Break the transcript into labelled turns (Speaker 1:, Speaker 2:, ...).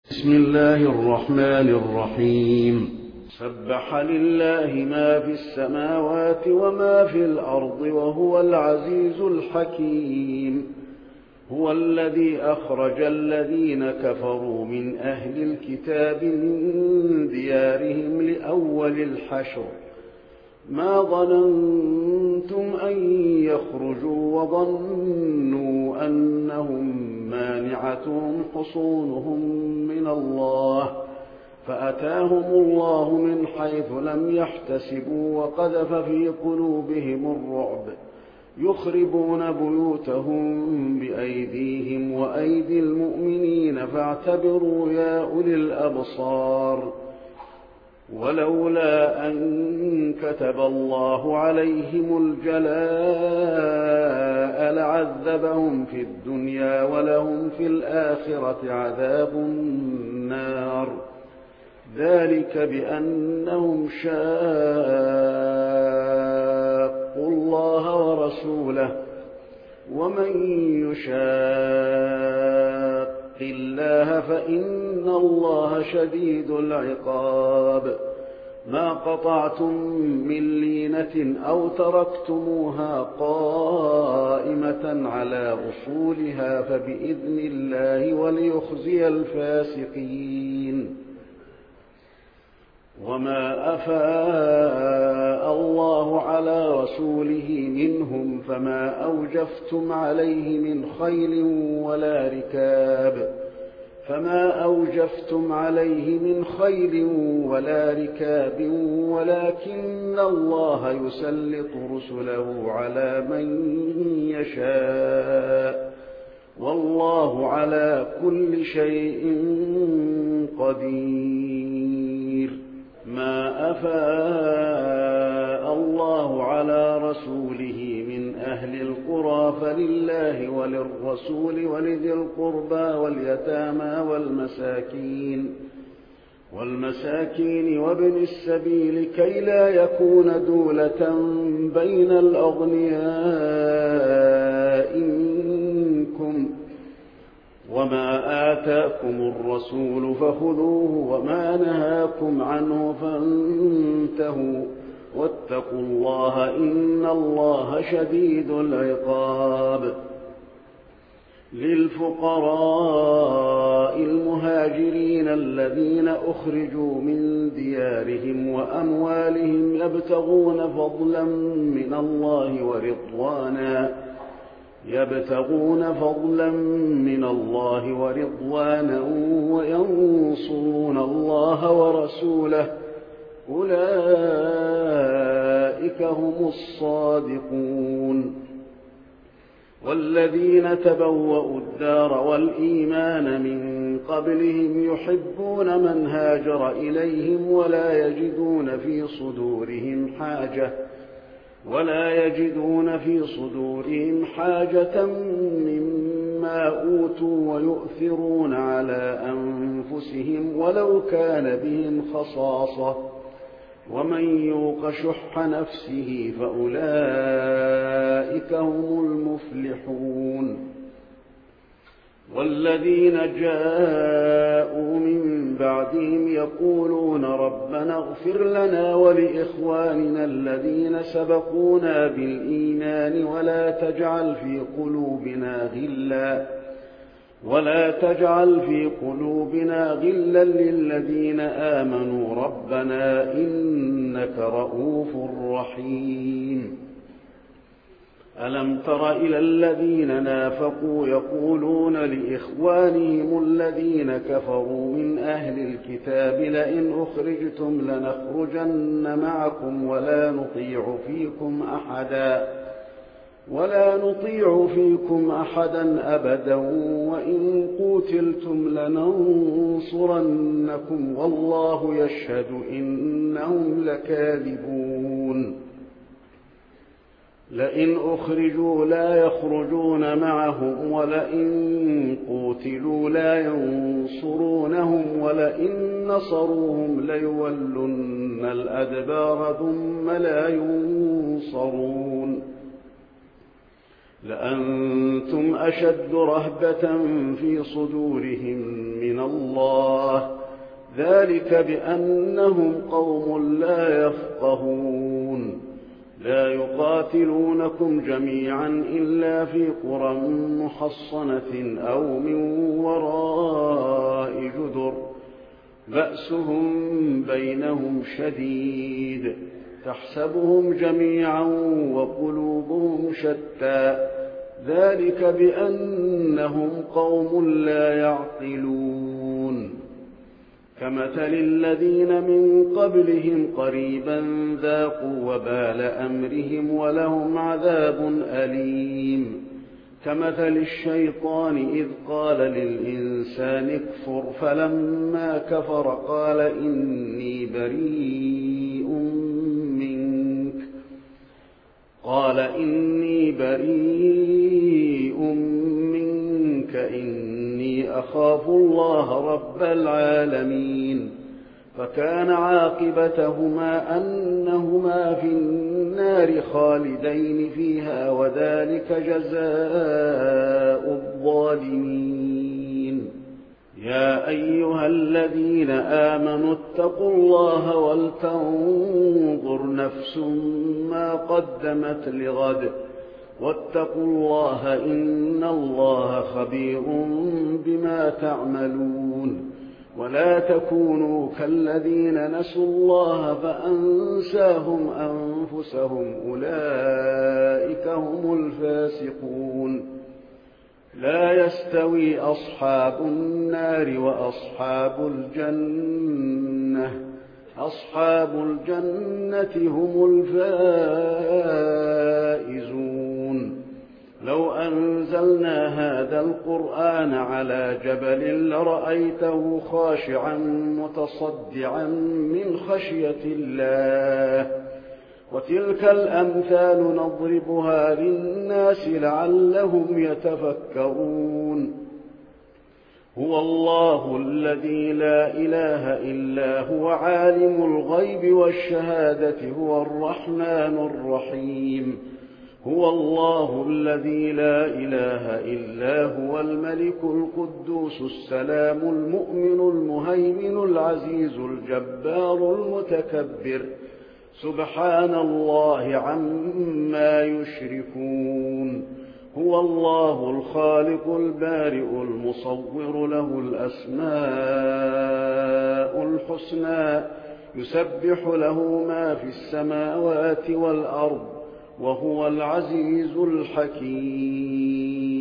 Speaker 1: بسم الله الرحمن الرحيم. سبح لله ما في السماوات وما في الأرض وهو العزيز الحكيم. هو الذي أخرج الذين كفروا من أهل الكتاب من ديارهم لأول الحشر ما ظننتم أن يخرجوا وظنوا أنهم مانعتهم حصونهم من الله فأتاهم الله من حيث لم يحتسبوا وقذف في قلوبهم الرعب يخربون بيوتهم بأيديهم وأيدي المؤمنين فاعتبروا يا أولي الأبصار. ولولا أن كتب الله عليهم الجلاء لعذبهم في الدنيا ولهم في الآخرة عذاب النار. ذلك بأنهم شاقوا الله ورسوله ومن يشاق الله فإن الله شديد العقاب. ما قطعتم من لينة أو تركتموها قائمة على أصولها فبإذن الله وليخزي الفاسقين. وما أفاء الله على رسوله منهم فما أوجفتم عليه من خيل ولا ركاب ولكن الله يسلط رسله على من يشاء والله على كل شيء قدير. ما أفاء الله على رسوله من أهل القرى فلله وللرسول ولذي القربى واليتامى والمساكين وابن السبيل كي لا يكون دولة بين الأغنياء منكم. وما آتاكم الرسول فخذوه وما نهاكم عنه فانتهوا واتقوا الله إن الله شديد العقاب. للفقراء المهاجرين الذين أخرجوا من ديارهم وأموالهم يبتغون فضلا من الله ورضوانا وينصرون الله ورسوله أولئك هم الصادقون. والذين تبوأوا الدار والإيمان من قبلهم يحبون من هاجر إليهم ولا يجدون في صدورهم حاجة مما أوتوا ويؤثرون على أنفسهم ولو كان بهم خصاصة ومن يوق شح نفسه فأولئك هم المفلحون. والذين جاءوا من بعدهم يقولون ربنا اغفر لنا ولإخواننا الذين سبقونا بالإيمان ولا تجعل في قلوبنا غلا للذين آمنوا ربنا إنك رؤوف رحيم. ألم تر إلى الذين نافقوا يقولون لإخوانهم الذين كفروا من أهل الكتاب لئن أخرجتم لنخرجن معكم ولا نطيع فيكم أحدا أبدا وإن قوتلتم لننصرنكم والله يشهد إنهم لكاذبون. لئن أخرجوا لا يخرجون معهم ولئن قوتلوا لا ينصرونهم ولئن نصروهم ليولن الأدبار ثم لا ينصرون. لأنتم أشد رهبة في صدورهم من الله، ذلك بأنهم قوم لا يفقهون. لا يقاتلونكم جميعا إلا في قرى محصنة أو من وراء جدر، بأسهم بينهم شديد، تحسبهم جميعا وقلوبهم شتى، ذلك بأنهم قوم لا يعقلون. كمثل الذين من قبلهم قريبا ذاقوا وبال أمرهم ولهم عذاب أليم. كمثل الشيطان إذ قال للإنسان اكفر فلما كفر قال إني بريء منك إني أخاف الله رب العالمين. فكان عاقبتهما أنهما في النار خالدين فيها، وذلك جزاء الظالمين. يا أيها الذين آمنوا اتقوا الله ولتنظر نفس ما قدمت لغد، واتقوا الله إن الله خبير بما تعملون. ولا تكونوا كالذين نسوا الله فأنساهم أنفسهم، أولئك هم الفاسقون. لا يستوي أصحاب النار وأصحاب الجنة، أصحاب الجنة هم الفائزون. لو أنزلنا هذا القرآن على جبل لرأيته خاشعا متصدعا من خشية الله. وتلك الأمثال نضربها للناس لعلهم يتفكرون. هو الله الذي لا إله إلا هو عالم الغيب والشهادة، هو الرحمن الرحيم. هو الله الذي لا إله إلا هو الملك القدوس السلام المؤمن المهيمن العزيز الجبار المتكبر، سبحان الله عما يشركون. هو الله الخالق البارئ المصور، له الأسماء الحسنى، يسبح له ما في السماوات والأرض، وهو العزيز الحكيم.